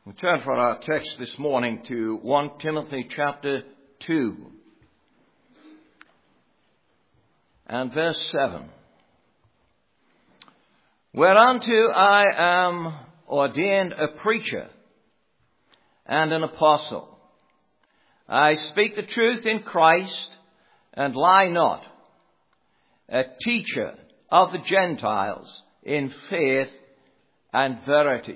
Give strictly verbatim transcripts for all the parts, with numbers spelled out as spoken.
We turn for our text this morning to First Timothy chapter two and verse seven. Whereunto I am ordained a preacher and an apostle. I speak the truth in Christ and lie not, a teacher of the Gentiles in faith and verity.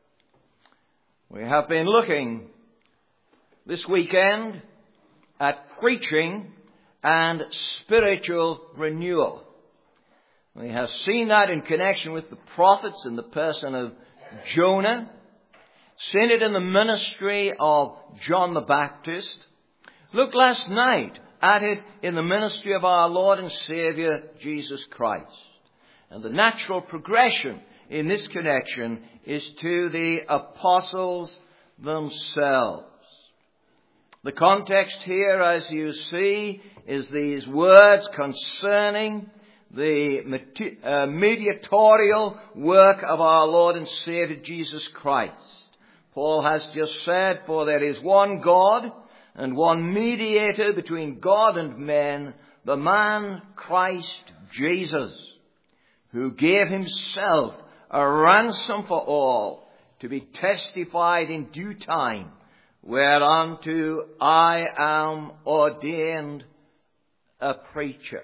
We have been looking this weekend at preaching and spiritual renewal. We have seen that in connection with the prophets in the person of Jonah, seen it in the ministry of John the Baptist. Look last night at it in the ministry of our Lord and Saviour, Jesus Christ. And the natural progression in this connection is to the apostles themselves. The context here, as you see, is these words concerning the uh, mediatorial work of our Lord and Saviour Jesus Christ. Paul has just said, for there is one God and one mediator between God and men, the man Christ Jesus, who gave himself a ransom for all, to be testified in due time, whereunto I am ordained a preacher.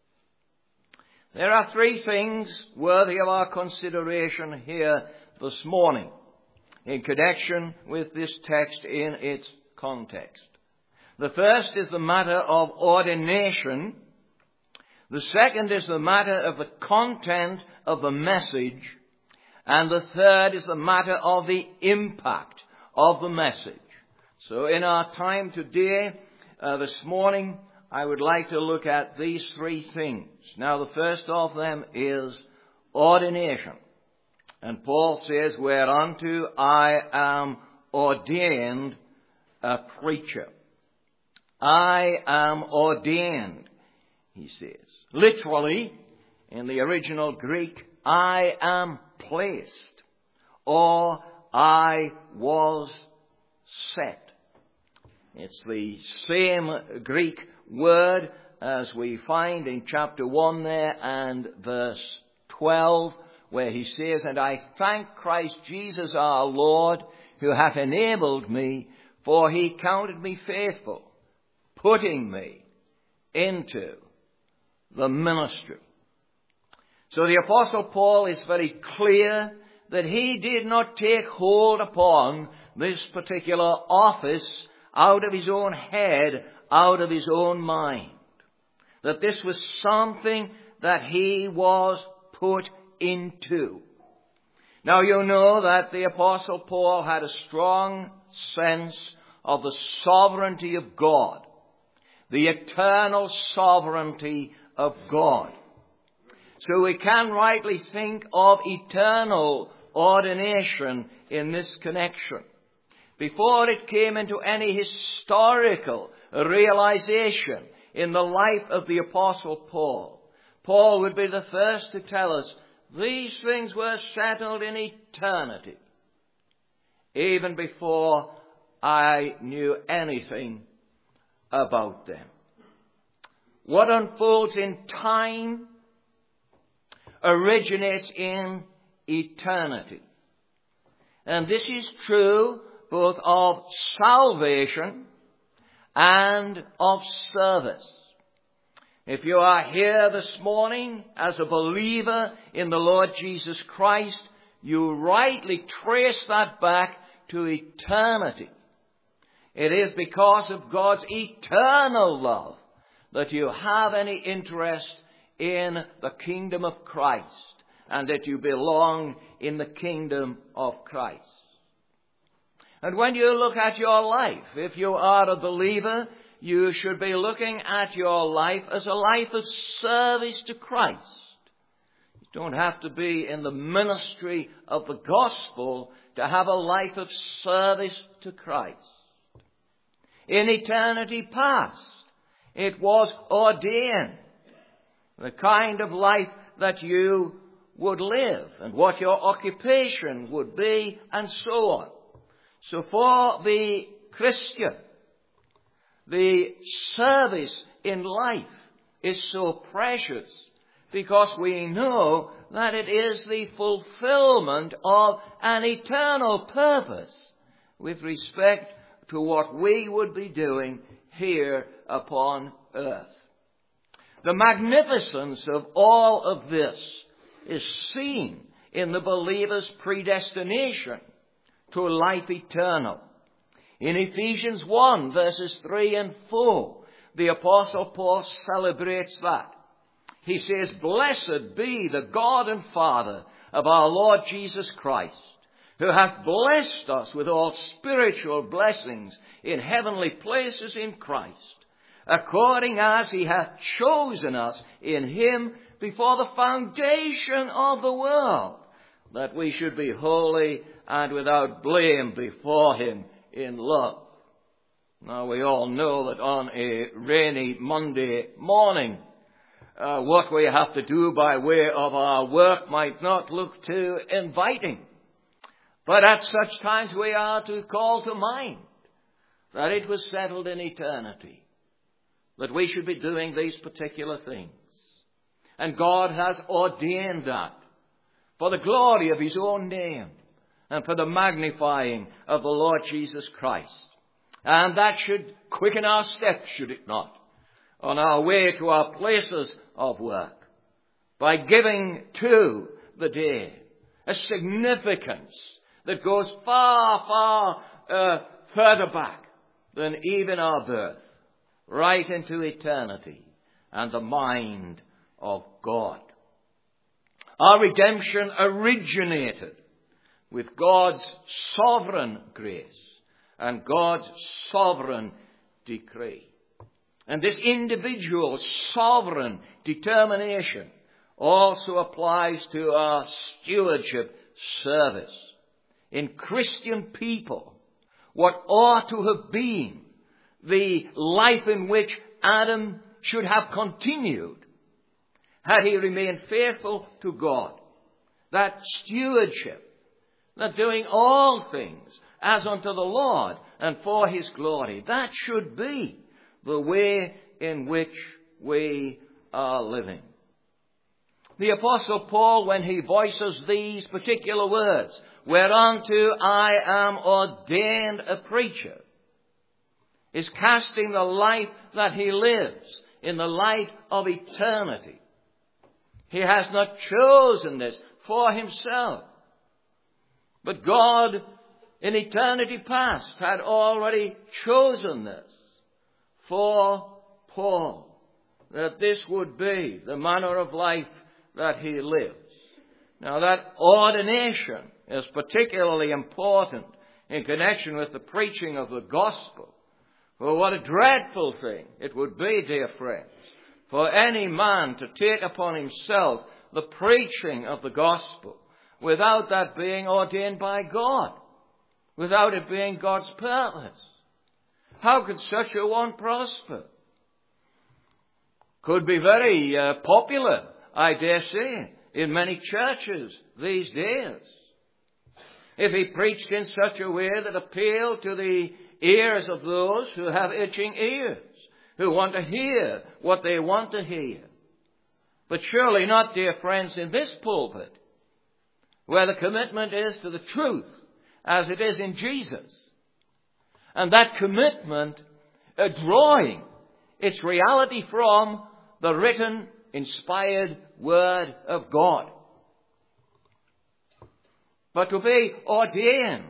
There are three things worthy of our consideration here this morning in connection with this text in its context. The first is the matter of ordination. The second is the matter of the content of the message. And the third is the matter of the impact of the message. So in our time today, uh, this morning, I would like to look at these three things. Now, the first of them is ordination. And Paul says, whereunto I am ordained a preacher. I am ordained, he says. Literally, in the original Greek, I am placed, or I was set. It's the same Greek word as we find in chapter one there and verse twelve, where he says, and I thank Christ Jesus our Lord, who hath enabled me, for he counted me faithful, putting me into the ministry. So the Apostle Paul is very clear that he did not take hold upon this particular office out of his own head, out of his own mind. That this was something that he was put into. Now you know that the Apostle Paul had a strong sense of the sovereignty of God, the eternal sovereignty of God. So we can rightly think of eternal ordination in this connection. Before it came into any historical realization in the life of the Apostle Paul, Paul would be the first to tell us these things were settled in eternity, even before I knew anything about them. What unfolds in time originates in eternity. And this is true both of salvation and of service. If you are here this morning as a believer in the Lord Jesus Christ, you rightly trace that back to eternity. It is because of God's eternal love that you have any interest in the kingdom of Christ, and that you belong in the kingdom of Christ. And when you look at your life, if you are a believer, you should be looking at your life as a life of service to Christ. You don't have to be in the ministry of the gospel to have a life of service to Christ. In eternity past, it was ordained the kind of life that you would live and what your occupation would be and so on. So for the Christian, the service in life is so precious because we know that it is the fulfillment of an eternal purpose with respect to what we would be doing here upon earth. The magnificence of all of this is seen in the believer's predestination to life eternal. In Ephesians one, verses three and four, the Apostle Paul celebrates that. He says, "Blessed be the God and Father of our Lord Jesus Christ, who hath blessed us with all spiritual blessings in heavenly places in Christ, according as he hath chosen us in him before the foundation of the world, that we should be holy and without blame before him in love." Now we all know that on a rainy Monday morning, uh, what we have to do by way of our work might not look too inviting. But at such times we are to call to mind that it was settled in eternity, that we should be doing these particular things. And God has ordained that for the glory of his own name and for the magnifying of the Lord Jesus Christ. And that should quicken our steps, should it not, on our way to our places of work, by giving to the day a significance that goes far, far uh, further back than even our birth, right into eternity and the mind of God. Our redemption originated with God's sovereign grace and God's sovereign decree. And this individual sovereign determination also applies to our stewardship service. In Christian people, what ought to have been the life in which Adam should have continued had he remained faithful to God, that stewardship, that doing all things as unto the Lord and for his glory, that should be the way in which we are living. The Apostle Paul, when he voices these particular words, "Whereunto I am ordained a preacher," is casting the life that he lives in the light of eternity. He has not chosen this for himself, but God in eternity past had already chosen this for Paul, that this would be the manner of life that he lives. Now that ordination is particularly important in connection with the preaching of the gospel. For what a dreadful thing it would be, dear friends, for any man to take upon himself the preaching of the gospel without that being ordained by God, without it being God's purpose. How could such a one prosper? Could be very uh, popular, I dare say, in many churches these days, if he preached in such a way that appealed to the ears of those who have itching ears, who want to hear what they want to hear. But surely not, dear friends, in this pulpit, where the commitment is to the truth as it is in Jesus. And that commitment uh, drawing its reality from the written, inspired Word of God. But to be ordained,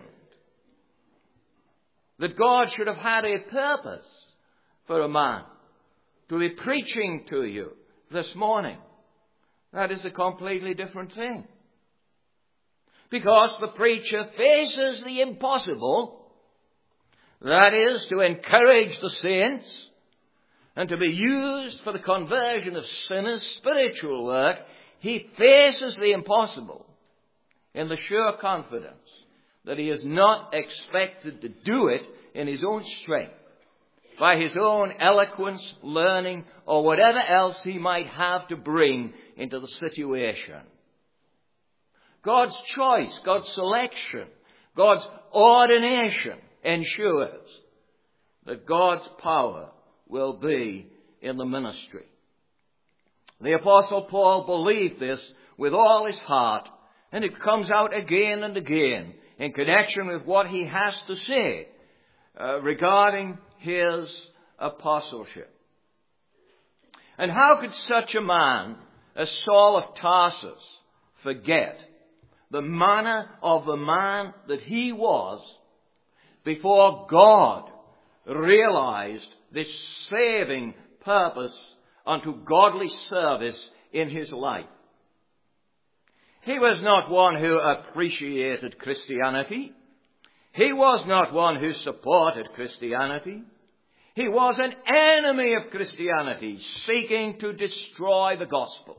that God should have had a purpose for a man to be preaching to you this morning, that is a completely different thing. Because the preacher faces the impossible, that is, to encourage the saints and to be used for the conversion of sinners, spiritual work. He faces the impossible in the sure confidence that he is not expected to do it in his own strength, by his own eloquence, learning, or whatever else he might have to bring into the situation. God's choice, God's selection, God's ordination ensures that God's power will be in the ministry. The Apostle Paul believed this with all his heart, and it comes out again and again in connection with what he has to say uh, regarding his apostleship. And how could such a man as Saul of Tarsus forget the manner of the man that he was before God realized this saving purpose unto godly service in his life? He was not one who appreciated Christianity. He was not one who supported Christianity. He was an enemy of Christianity, seeking to destroy the gospel.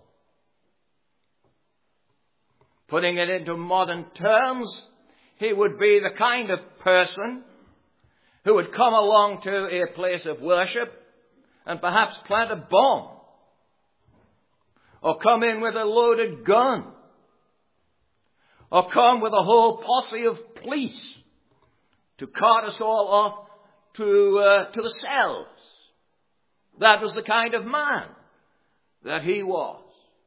Putting it into modern terms, he would be the kind of person who would come along to a place of worship and perhaps plant a bomb, or come in with a loaded gun, or come with a whole posse of police to cart us all off to, uh, to the cells. That was the kind of man that he was.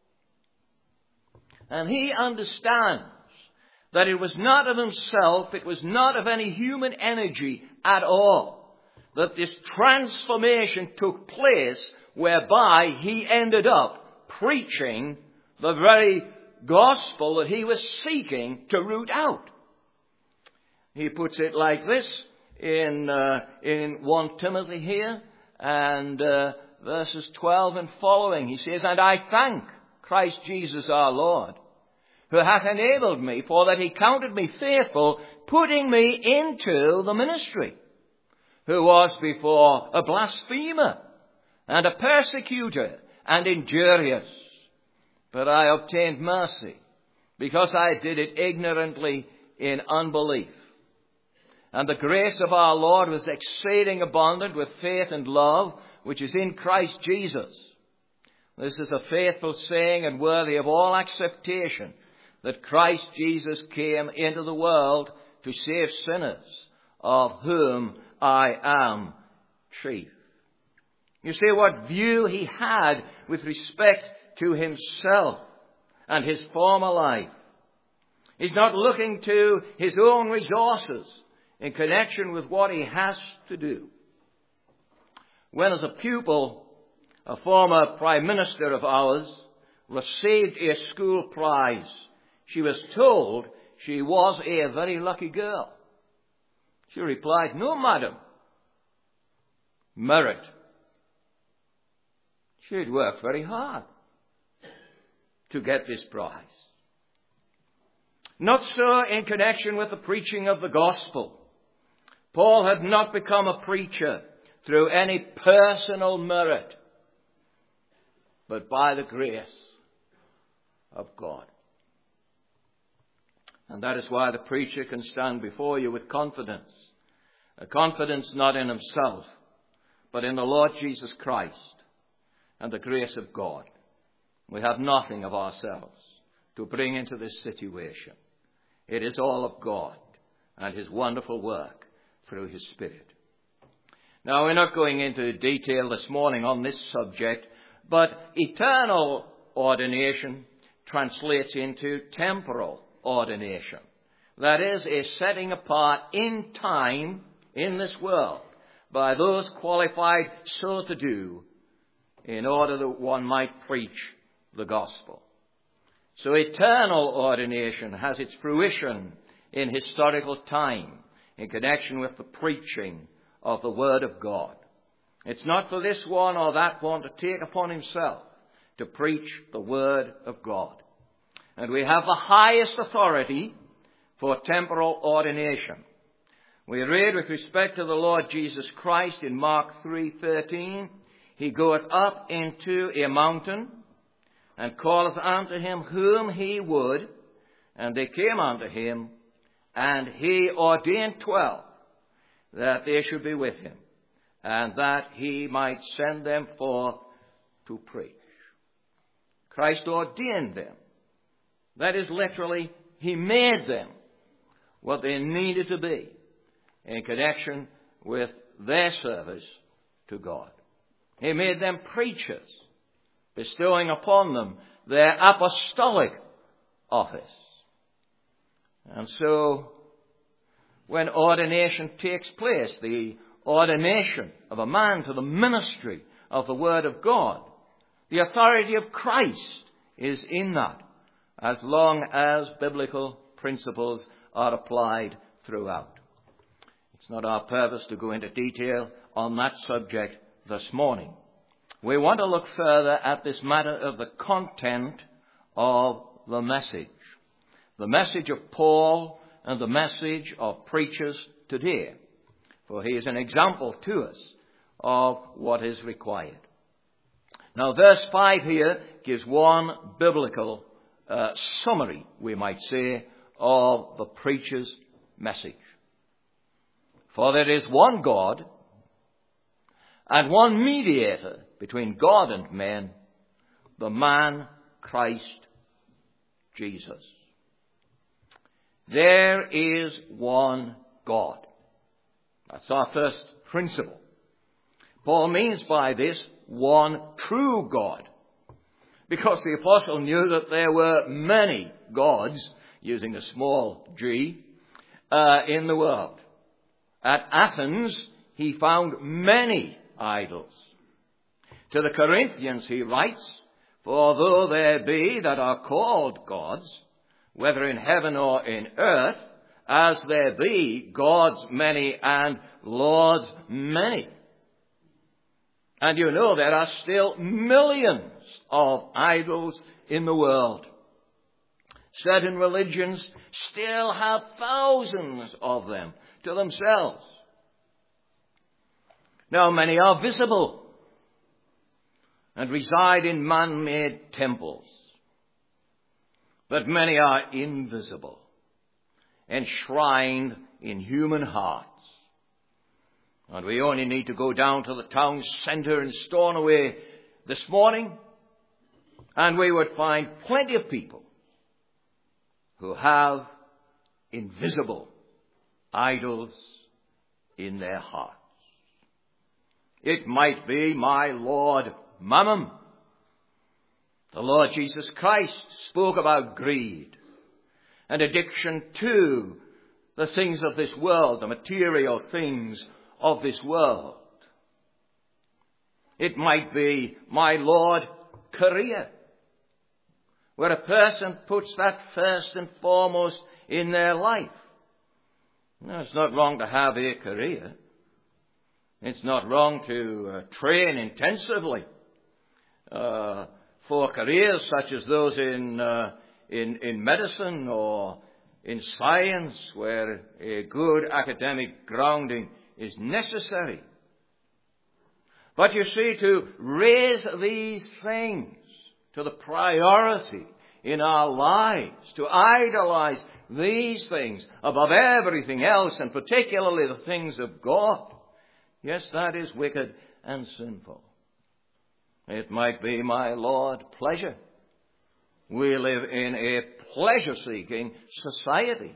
And he understands that it was not of himself, it was not of any human energy at all, that this transformation took place whereby he ended up preaching the very gospel that he was seeking to root out. He puts it like this in uh, in First Timothy here, and uh, verses twelve and following. He says, "And I thank Christ Jesus our Lord, who hath enabled me, for that he counted me faithful, putting me into the ministry, who was before a blasphemer, and a persecutor, and injurious. But I obtained mercy, because I did it ignorantly in unbelief. And the grace of our Lord was exceeding abundant with faith and love, which is in Christ Jesus. This is a faithful saying and worthy of all acceptation, that Christ Jesus came into the world to save sinners, of whom I am chief." You see what view he had with respect to himself and his former life. He's not looking to his own resources in connection with what he has to do. When as a pupil, a former prime minister of ours received a school prize, she was told she was a very lucky girl. She replied, "No, madam. Merit." She'd worked very hard to get this prize. Not so in connection with the preaching of the gospel. Paul had not become a preacher through any personal merit, but by the grace of God. And that is why the preacher can stand before you with confidence. A confidence not in himself, but in the Lord Jesus Christ and the grace of God. We have nothing of ourselves to bring into this situation. It is all of God and his wonderful work through his Spirit. Now, we're not going into detail this morning on this subject, but eternal ordination translates into temporal ordination. That is, a setting apart in time in this world by those qualified so to do in order that one might preach the gospel. So eternal ordination has its fruition in historical time in connection with the preaching of the Word of God. It's not for this one or that one to take upon himself to preach the Word of God. And we have the highest authority for temporal ordination. We read with respect to the Lord Jesus Christ in Mark three thirteen, "He goeth up into a mountain, and calleth unto him whom he would, and they came unto him, and he ordained twelve, that they should be with him, and that he might send them forth to preach." Christ ordained them. That is literally, he made them. what they needed to be in connection with their service to God. He made them preachers, bestowing upon them their apostolic office. And so, when ordination takes place, the ordination of a man to the ministry of the Word of God, the authority of Christ is in that, as long as biblical principles are applied throughout. It's not our purpose to go into detail on that subject this morning. We want to look further at this matter of the content of the message. The message of Paul and the message of preachers today. For he is an example to us of what is required. Now, verse five here gives one biblical uh, summary, we might say, of the preacher's message. For there is one God and one mediator between God and men, the man Christ Jesus. There is one God. That's our first principle. Paul means by this one true God, because the apostle knew that there were many gods, using a small g, uh, in the world. At Athens, he found many idols. To the Corinthians he writes, "For though there be that are called gods, whether in heaven or in earth, as there be gods many and lords many." And you know there are still millions of idols in the world. Certain religions still have thousands of them to themselves. Now, many are visible and reside in man-made temples. But many are invisible, enshrined in human hearts. And we only need to go down to the town centre in Stornoway this morning, and we would find plenty of people who have invisible idols in their hearts. It might be my Lord Mammon. The Lord Jesus Christ spoke about greed and addiction to the things of this world, the material things of this world. It might be my Lord career, where a person puts that first and foremost in their life. Now, it's not wrong to have a career. It's not wrong to uh, train intensively uh, for careers such as those in, uh, in in medicine or in science, where a good academic grounding is necessary. But you see, to raise these things to the priority in our lives, to idolize these things above everything else, and particularly the things of God, yes, that is wicked and sinful. It might be my Lord pleasure. We live in a pleasure-seeking society.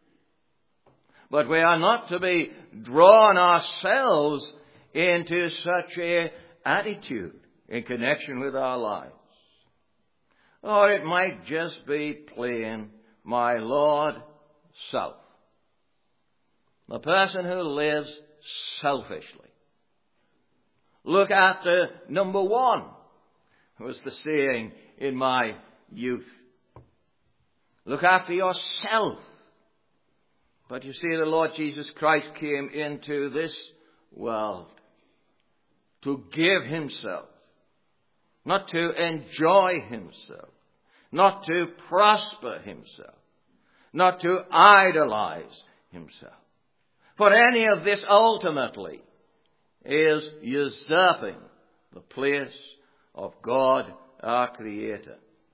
But we are not to be drawn ourselves into such a attitude in connection with our lives. Or it might just be plain my Lord self. The person who lives selfishly. Look after number one, was the saying in my youth. Look after yourself. But you see, the Lord Jesus Christ came into this world to give himself, not to enjoy himself, not to prosper himself, not to idolize himself. For any of this ultimately is usurping the place of God, our Creator.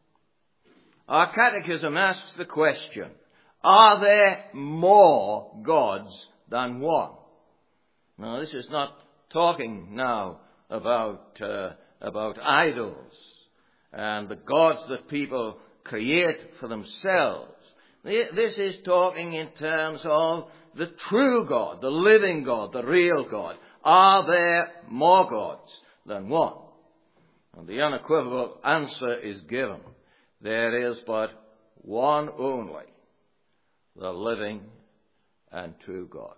Our catechism asks the question, are there more gods than one? Now, this is not talking now about uh, about idols and the gods that people create for themselves. This is talking in terms of the true God, the living God, the real God. Are there more gods than one? And the unequivocal answer is given. There is but one only, the living and true God.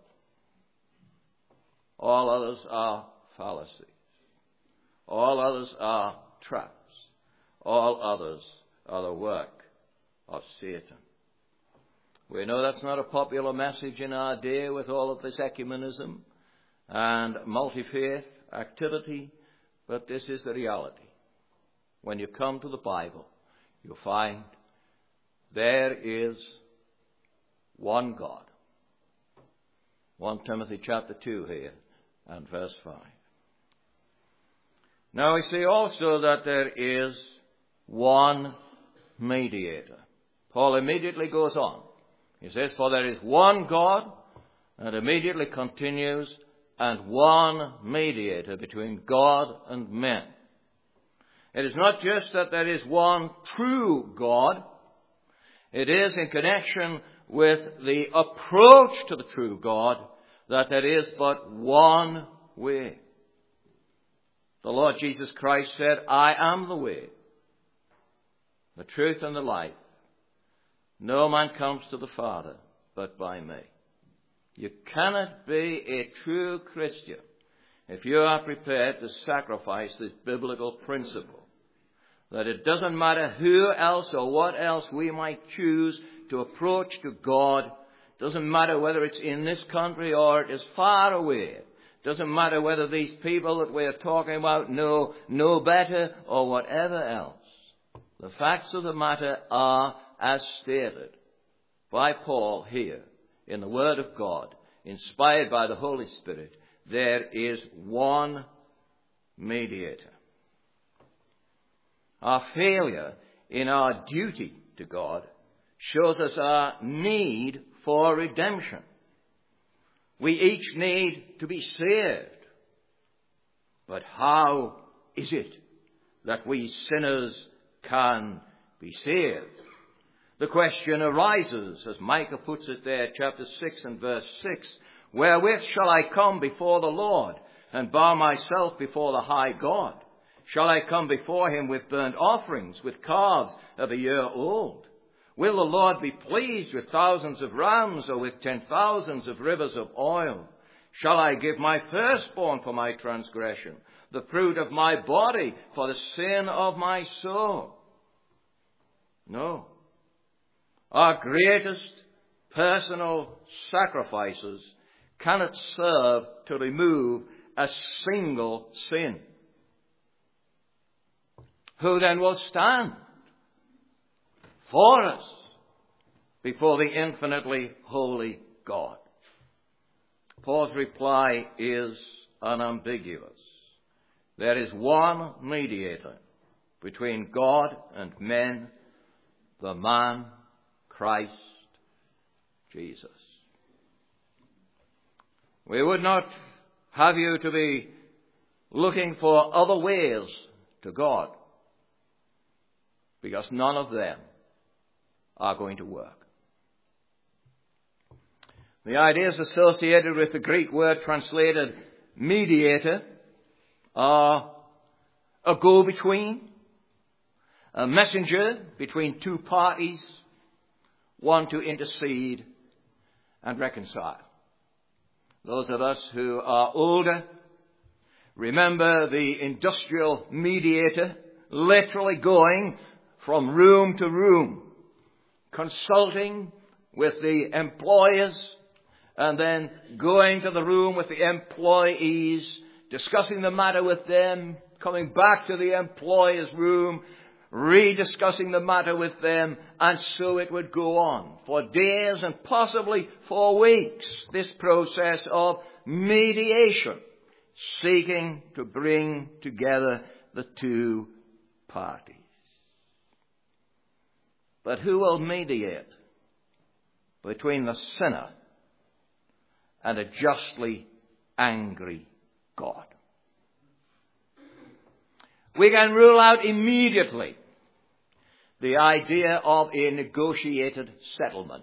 All others are fallacies. All others are traps. All others are the work of Satan. We know that's not a popular message in our day with all of this ecumenism and multi-faith activity, but this is the reality. When you come to the Bible, you find there is one God. First Timothy chapter two here and verse five. Now we see also that there is one mediator. Paul immediately goes on. He says, for there is one God, and immediately continues, and one mediator between God and men. It is not just that there is one true God. It is in connection with the approach to the true God that there is but one way. The Lord Jesus Christ said, I am the way, the truth and the life. No man comes to the Father but by me. You cannot be a true Christian if you are prepared to sacrifice this biblical principle. That it doesn't matter who else or what else we might choose to approach to God. Doesn't matter whether it's in this country or it is far away. Doesn't matter whether these people that we are talking about know, know better or whatever else. The facts of the matter are as stated by Paul here in the Word of God, inspired by the Holy Spirit. There is one mediator. Our failure in our duty to God shows us our need for redemption. We each need to be saved. But how is it that we sinners can be saved? The question arises, as Micah puts it there, chapter six and verse six, wherewith shall I come before the Lord and bow myself before the high God? Shall I come before him with burnt offerings, with calves of a year old? Will the Lord be pleased with thousands of rams or with ten thousands of rivers of oil? Shall I give my firstborn for my transgression, the fruit of my body for the sin of my soul? No. Our greatest personal sacrifices cannot serve to remove a single sin. Who then will stand for us before the infinitely holy God? Paul's reply is unambiguous. There is one mediator between God and men, the man Christ Jesus. We would not have you to be looking for other ways to God, because none of them are going to work. The ideas associated with the Greek word translated mediator are a go-between, a messenger between two parties, one to intercede and reconcile. Those of us who are older remember the industrial mediator literally going from room to room, consulting with the employers and then going to the room with the employees, discussing the matter with them, coming back to the employer's room, rediscussing the matter with them, and so it would go on for days and possibly for weeks, this process of mediation, seeking to bring together the two parties. But who will mediate between the sinner and a justly angry God? We can rule out immediately the idea of a negotiated settlement.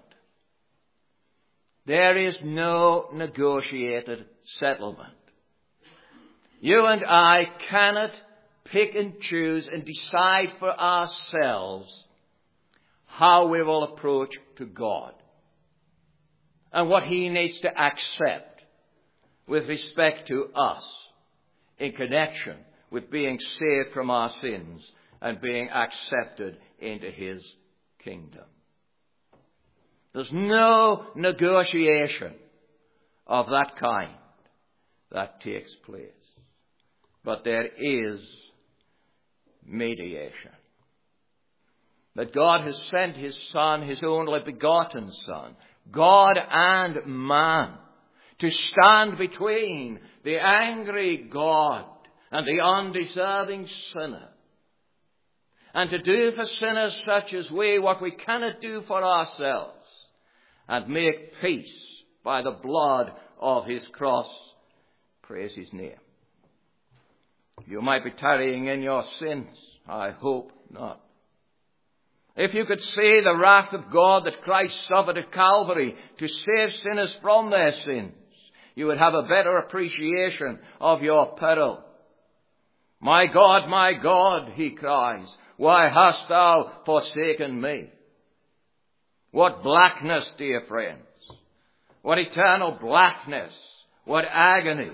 There is no negotiated settlement. You and I cannot pick and choose and decide for ourselves how we will approach to God and what He needs to accept with respect to us in connection with being saved from our sins and being accepted into His kingdom. There's no negotiation of that kind that takes place. But there is mediation. That God has sent His Son, His only begotten Son, God and man, to stand between the angry God and the undeserving sinner, and to do for sinners such as we what we cannot do for ourselves, and make peace by the blood of His cross. Praise His name. You might be tarrying in your sins. I hope not. If you could see the wrath of God that Christ suffered at Calvary to save sinners from their sins, you would have a better appreciation of your peril. My God, my God, He cries, why hast thou forsaken me? What blackness, dear friends. What eternal blackness. What agony.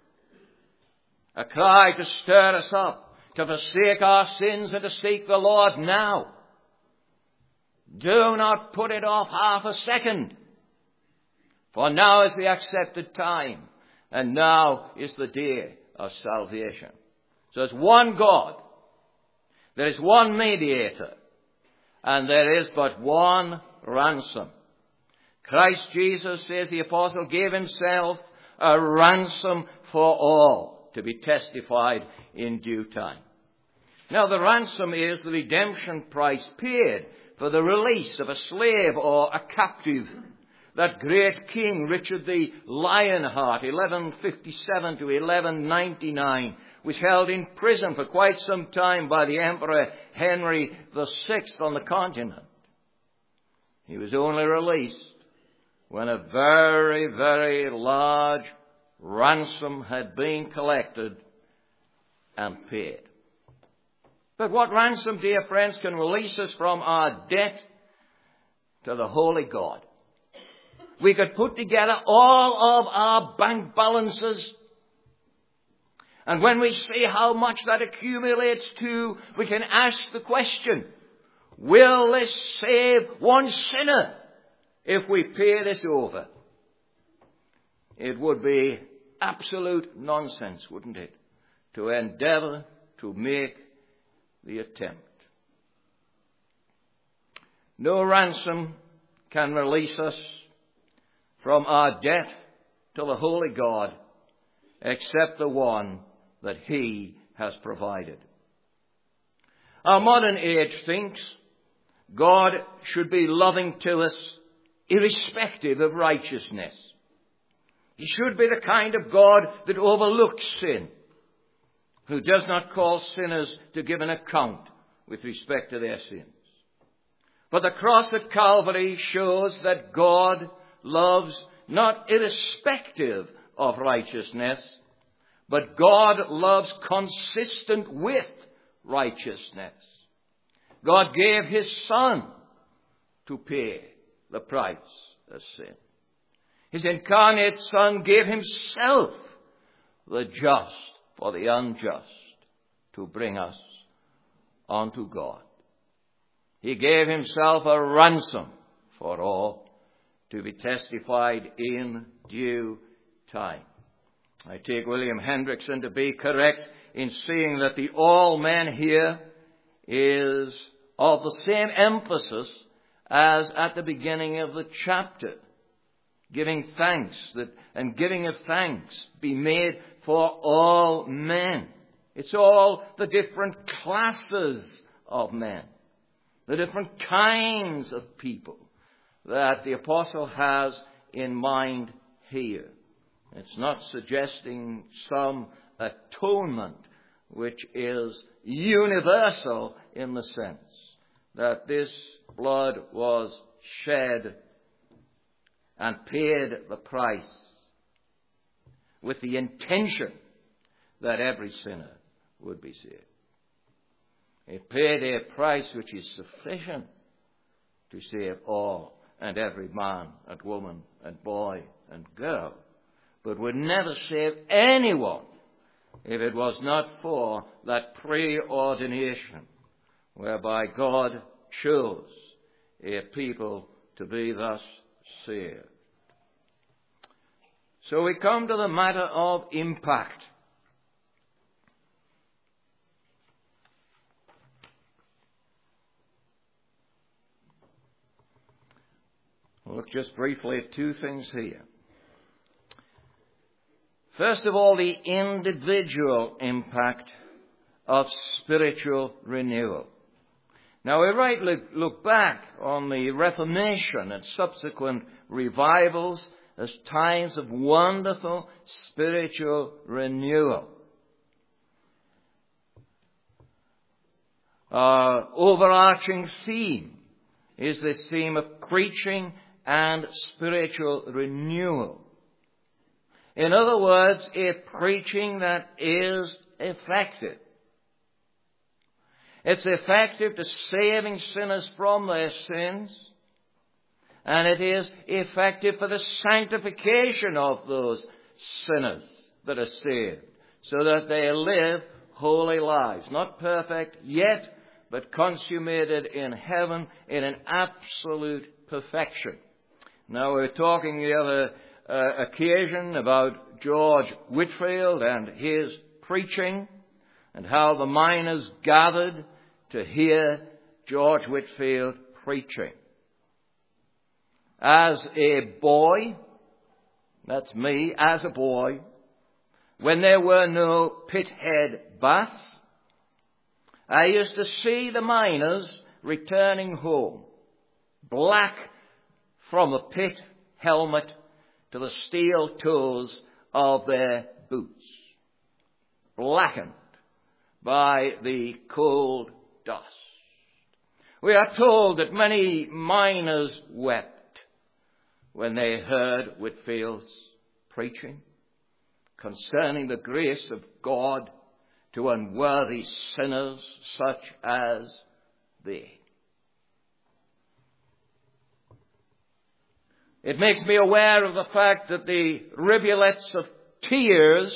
A cry to stir us up, to forsake our sins and to seek the Lord now. Do not put it off half a second. For now is the accepted time, and now is the day of salvation. So there's one God, there is one mediator, and there is but one ransom. Christ Jesus, says the apostle, gave Himself a ransom for all, to be testified in due time. Now the ransom is the redemption price paid for the release of a slave or a captive. That great king, Richard the Lionheart, eleven fifty-seven to eleven ninety-nine, was held in prison for quite some time by the Emperor Henry the Sixth on the continent. He was only released when a very, very large ransom had been collected and paid. But what ransom, dear friends, can release us from our debt to the holy God? We could put together all of our bank balances, and when we see how much that accumulates to, we can ask the question, will this save one sinner if we pay this over? It would be absolute nonsense, wouldn't it, to endeavor to make the attempt. No ransom can release us from our debt to the holy God except the one that He has provided. Our modern age thinks God should be loving to us irrespective of righteousness. He should be the kind of God that overlooks sin, who does not call sinners to give an account with respect to their sins. But the cross at Calvary shows that God loves not irrespective of righteousness, but God loves consistent with righteousness. God gave His Son to pay the price of sin. His incarnate Son gave Himself, the just for the unjust, to bring us unto God. He gave Himself a ransom for all, to be testified in due time. I take William Hendrickson to be correct in saying that the all men here is of the same emphasis as at the beginning of the chapter. Giving thanks that, and giving of thanks be made for all men. It's all the different classes of men, the different kinds of people that the apostle has in mind here. It's not suggesting some atonement which is universal in the sense, that this blood was shed and paid the price with the intention that every sinner would be saved. It paid a price which is sufficient to save all and every man and woman and boy and girl, but would never save anyone if it was not for that preordination whereby God chose a people to be thus saved. So we come to the matter of impact. We'll look just briefly at two things here. First of all, the individual impact of spiritual renewal. Now, we rightly look back on the Reformation and subsequent revivals as times of wonderful spiritual renewal. Our overarching theme is this theme of preaching and spiritual renewal. In other words, a preaching that is effective. It's effective to saving sinners from their sins, and it is effective for the sanctification of those sinners that are saved, so that they live holy lives, not perfect yet, but consummated in heaven in an absolute perfection. Now, we were talking the other uh, occasion about George Whitefield and his preaching, and how the miners gathered to hear George Whitefield preaching. As a boy, that's me, as a boy, when there were no pithead baths, I used to see the miners returning home, black from the pit helmet to the steel toes of their boots, blackened by the cold dust. We are told that many miners wept when they heard Whitefield's preaching concerning the grace of God to unworthy sinners such as they. It makes me aware of the fact that the rivulets of tears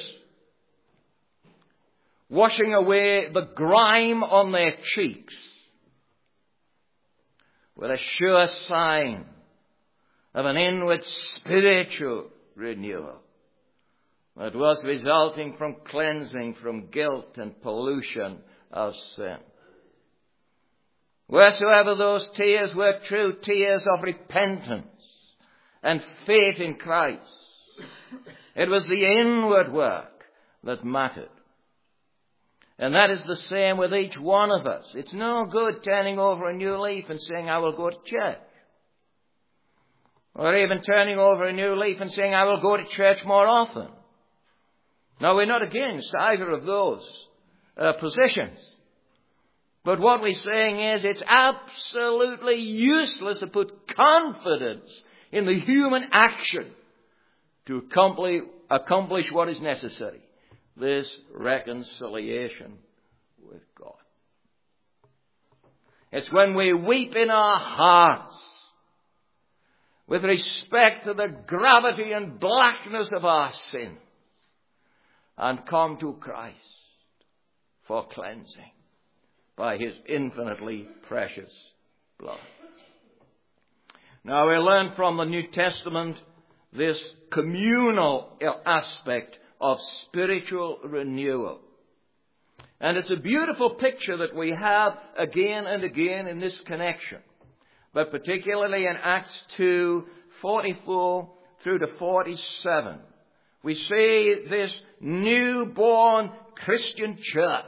washing away the grime on their cheeks were a sure sign of an inward spiritual renewal that was resulting from cleansing from guilt and pollution of sin. Wheresoever those tears were true tears of repentance and faith in Christ, it was the inward work that mattered. And that is the same with each one of us. It's no good turning over a new leaf and saying, I will go to church. Or even turning over a new leaf and saying, I will go to church more often. Now, we're not against either of those uh, positions. But what we're saying is it's absolutely useless to put confidence in the human action to accomplish, accomplish what is necessary. This reconciliation with God. It's when we weep in our hearts with respect to the gravity and blackness of our sin and come to Christ for cleansing by his infinitely precious blood. Now we learn from the New Testament this communal aspect of spiritual renewal. And it's a beautiful picture that we have again and again in this connection. But particularly in Acts two, forty-four through to forty-seven. We see this newborn Christian church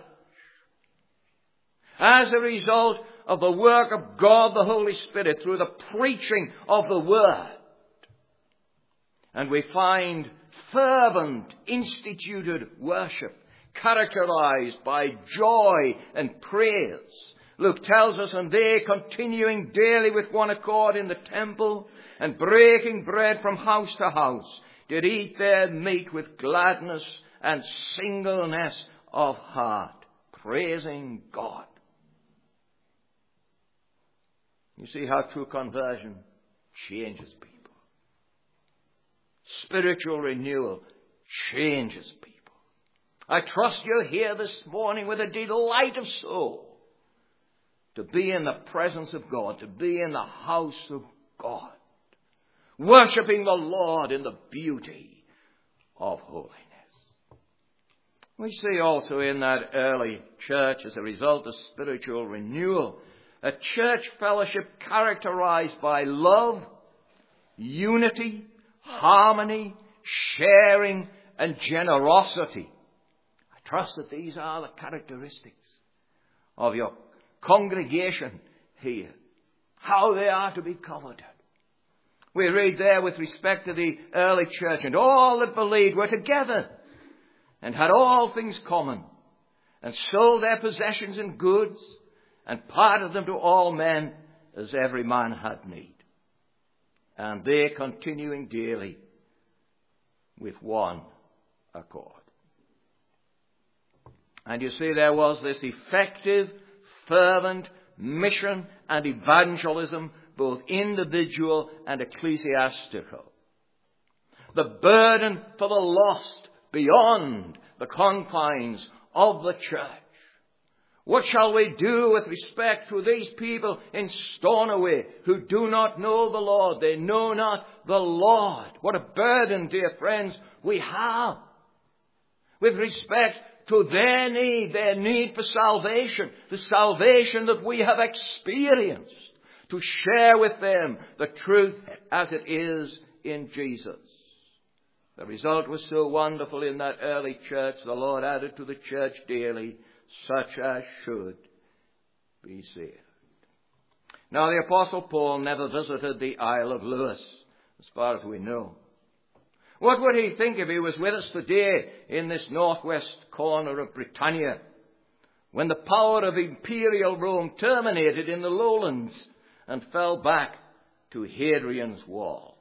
as a result of the work of God the Holy Spirit through the preaching of the Word. And we find fervent, instituted worship characterized by joy and praise, Luke tells us, and they, continuing daily with one accord in the temple, and breaking bread from house to house, did eat their meat with gladness and singleness of heart, praising God. You see how true conversion changes people. Spiritual renewal changes people. I trust you're here this morning with a delight of soul to be in the presence of God, to be in the house of God, worshipping the Lord in the beauty of holiness. We see also in that early church, as a result of spiritual renewal, a church fellowship characterized by love, unity, harmony, sharing, and generosity. I trust that these are the characteristics of your congregation here, how they are to be covered. We read there with respect to the early church, and all that believed were together and had all things common, and sold their possessions and goods, and parted them to all men as every man had need. And they continuing daily with one accord. And you see, there was this effective, fervent mission and evangelism, both individual and ecclesiastical. The burden for the lost beyond the confines of the church. What shall we do with respect to these people in Stornoway who do not know the Lord? They know not the Lord. What a burden, dear friends, we have with respect to their need, their need for salvation, the salvation that we have experienced, to share with them the truth as it is in Jesus. The result was so wonderful in that early church. The Lord added to the church daily such as should be saved. Now, the Apostle Paul never visited the Isle of Lewis, as far as we know. What would he think if he was with us today in this northwest corner of Britannia, when the power of imperial Rome terminated in the lowlands and fell back to Hadrian's Wall?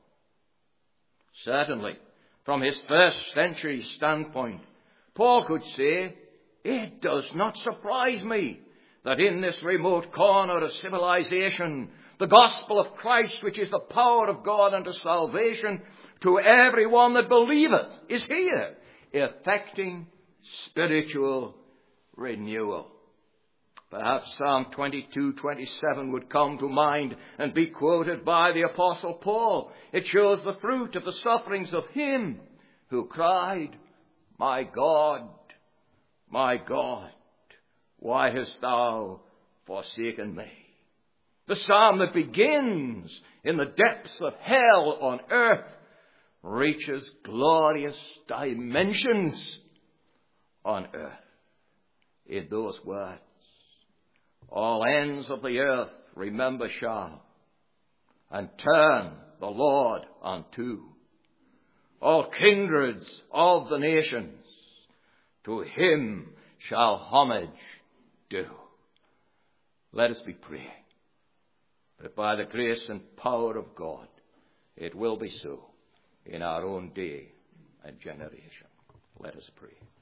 Certainly, from his first century standpoint, Paul could say, it does not surprise me that in this remote corner of civilization, the gospel of Christ, which is the power of God unto salvation to everyone that believeth, is here, effecting spiritual renewal. Perhaps Psalm twenty-two twenty-seven would come to mind and be quoted by the Apostle Paul. It shows the fruit of the sufferings of him who cried, My God, my God, why hast thou forsaken me? The psalm that begins in the depths of hell on earth reaches glorious dimensions on earth in those words. All ends of the earth remember shall, and turn the Lord unto. All kindreds of the nations to him shall homage do. Let us be praying that by the grace and power of God, it will be so in our own day and generation. Let us pray.